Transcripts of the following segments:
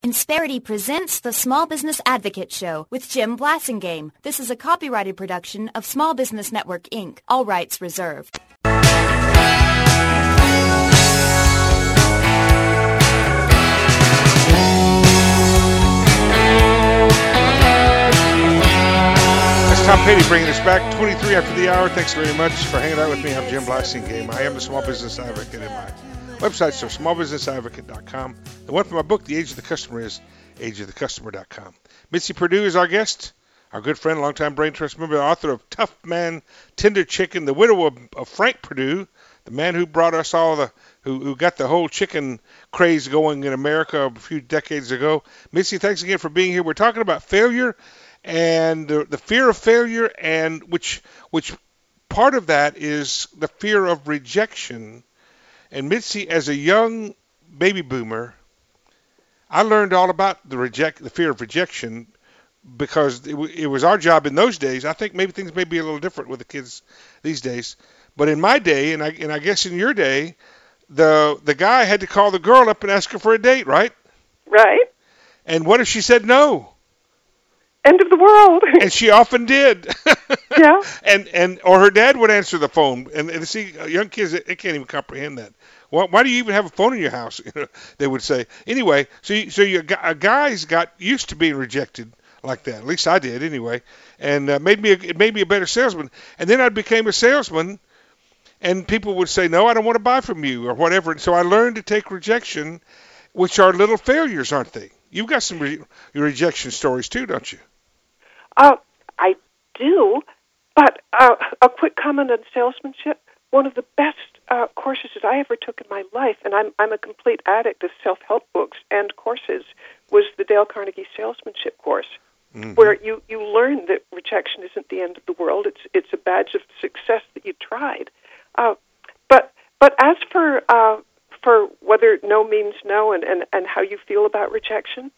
Insperity presents the Small Business Advocate Show with Jim Blasingame. This is a copyrighted production of Small Business Network, Inc. All rights reserved. It's Tom Petty bringing us back 23 after the hour. Thanks very much for hanging out with me. I'm Jim Blasingame. I am the Small Business Advocate, and my websites are smallbusinessadvocate.com. The one for my book, The Age of the Customer, is ageofthecustomer.com. Mitzi Perdue is our guest, our good friend, longtime Brain Trust member, the author of Tough Man, Tender Chicken, the widow of Frank Perdue, the man who brought us all who got the whole chicken craze going in America a few decades ago. Mitzi, thanks again for being here. We're talking about failure and the fear of failure, and which part of that is the fear of rejection. And Mitzi, as a young baby boomer, I learned all about the fear of rejection because it was our job in those days. I think maybe things may be a little different with the kids these days, but in my day, and I guess in your day, the guy had to call the girl up and ask her for a date, right? Right. And what if she said no? End of the world. And she often did. Yeah. Or her dad would answer the phone. And see, young kids, they can't even comprehend that. Why do you even have a phone in your house? They would say. Anyway, so guys got used to being rejected like that. At least I did, anyway. And it made me a better salesman. And then I became a salesman, and people would say, "No, I don't want to buy from you," or whatever. And so I learned to take rejection, which are little failures, aren't they? You've got some rejection stories too, don't you? I do, but a quick comment on salesmanship. One of the best courses that I ever took in my life, and I'm a complete addict of self-help books and courses, was the Dale Carnegie Salesmanship course, where you learn that rejection isn't the end of the world. It's a badge of success that you tried. But as for whether no means no and how you feel about rejection,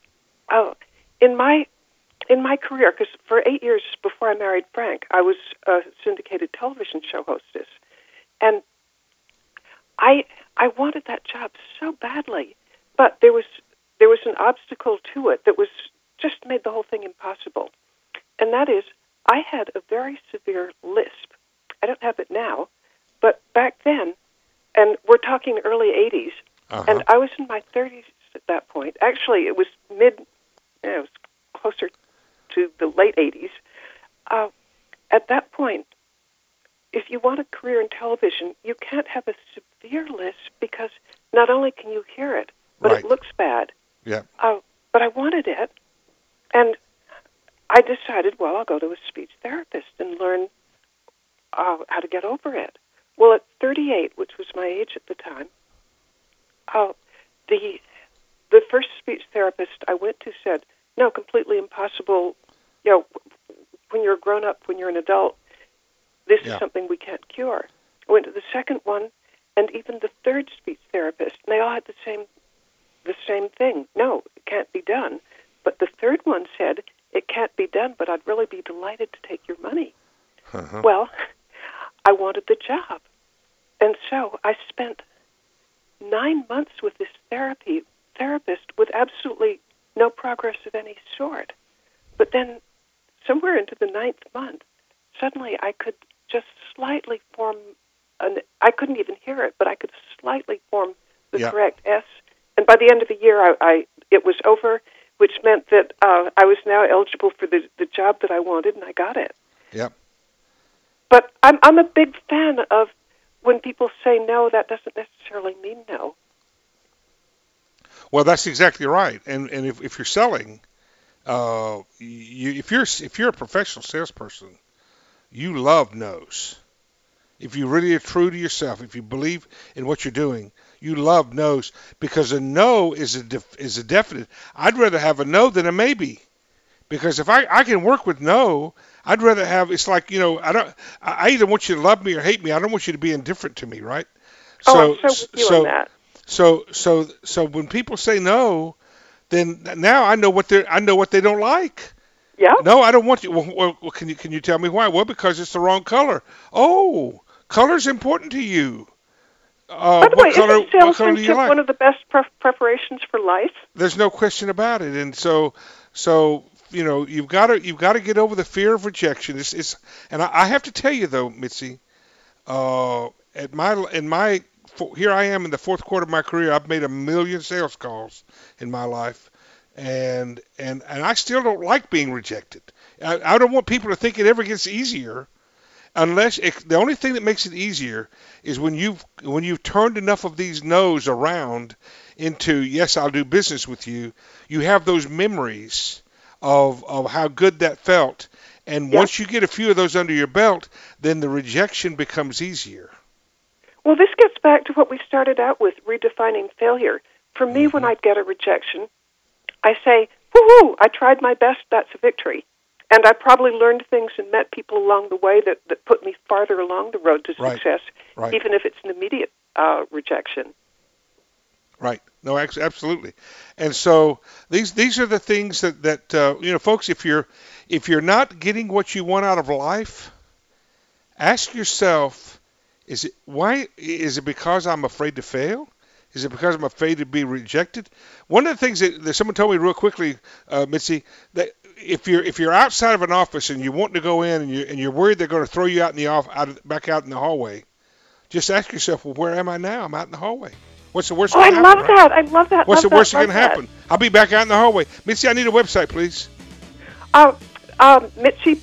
in my career, because for 8 years before I married Frank, I was a syndicated television show hostess, and I wanted that job so badly, but there was an obstacle to it that was just made the whole thing impossible, and that is I had a very severe lisp. I don't have it now, but back then, and we're talking early 80s, and I was in my 30s at that point. Actually, it was it was closer to the late 80s. At that point, if you want a career in television, you can't have a severe lisp because not only can you hear it, but it looks bad. Yeah. But I wanted it, and I decided, well, I'll go to a speech therapist and learn how to get over it. Well, at 38, which was my age at the time, the first speech therapist I went to said, "No, completely impossible. When you're a grown-up, when you're an adult, this is something we can't cure." I went to the second one, and even the third speech therapist, and they all had the same thing. No, it can't be done. But the third one said, "It can't be done, but I'd really be delighted to take your money." Well, I wanted the job. And so I spent 9 months with this therapist with absolutely no progress of any sort. But then somewhere into the 9th month, suddenly I could just slightly form I couldn't even hear it, but I could slightly form the correct S. And by the end of the year, it was over, which meant that I was now eligible for the job that I wanted, and I got it. Yep. But I'm a big fan of when people say no, that doesn't necessarily mean no. Well, that's exactly right. And if you're selling, if you're a professional salesperson, you love no's. If you really are true to yourself, if you believe in what you're doing, you love no's, because a no is a definite. I'd rather have a no than a maybe, because if I can work with no, I'd rather have. It's like, I either want you to love me or hate me. I don't want you to be indifferent to me, right? I'm so with you on that. So when people say no, then now I know what they don't like. Yeah. No, I don't want you. Well, can you tell me why? Well, because it's the wrong color. Oh, color's important to you. By the way, isn't what color do salesmanship you like? one of the best preparations for life? There's no question about it. And so you've got to get over the fear of rejection. And I have to tell you though, Mitzi, here I am in the fourth quarter of my career. I've made 1 million sales calls in my life, and I still don't like being rejected. I don't want people to think it ever gets easier, the only thing that makes it easier is when you've turned enough of these no's around into yes, I'll do business with you. You have those memories of how good that felt, and once you get a few of those under your belt, then the rejection becomes easier. Well, this gets back to what we started out with, redefining failure. For me, when I get a rejection, I say, woohoo, I tried my best, that's a victory. And I probably learned things and met people along the way that put me farther along the road to success, even if it's an immediate rejection. Right. No, absolutely. And so these are the things that folks, if you're not getting what you want out of life, ask yourself, is it because I'm afraid to fail? Is it because I'm afraid to be rejected? One of the things that someone told me real quickly, Mitzi, that if you're outside of an office and you want to go in and you're worried they're going to throw you out in the back out in the hallway, just ask yourself, well, where am I now? I'm out in the hallway. What's the worst that can happen? I love that. What's the worst that can happen? I'll be back out in the hallway. Mitzi, I need a website, please. Mitzi,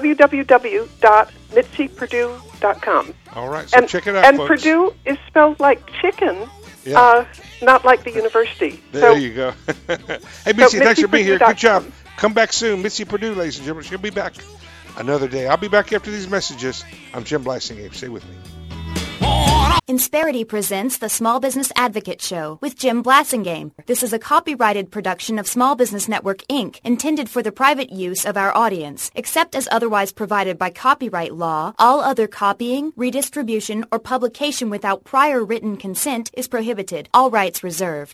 www.mitzyperdue.com. All right, so check it out, and folks. Purdue is spelled like chicken, not like the university. There you go. Hey, Mitzi, thanks for being here. Good job. Come back soon. Mitzi Perdue, ladies and gentlemen. She'll be back another day. I'll be back after these messages. I'm Jim Blasingame. Stay with me. Insperity presents the Small Business Advocate Show with Jim Blasingame. This is a copyrighted production of Small Business Network, Inc., intended for the private use of our audience. Except as otherwise provided by copyright law, all other copying, redistribution, or publication without prior written consent is prohibited. All rights reserved.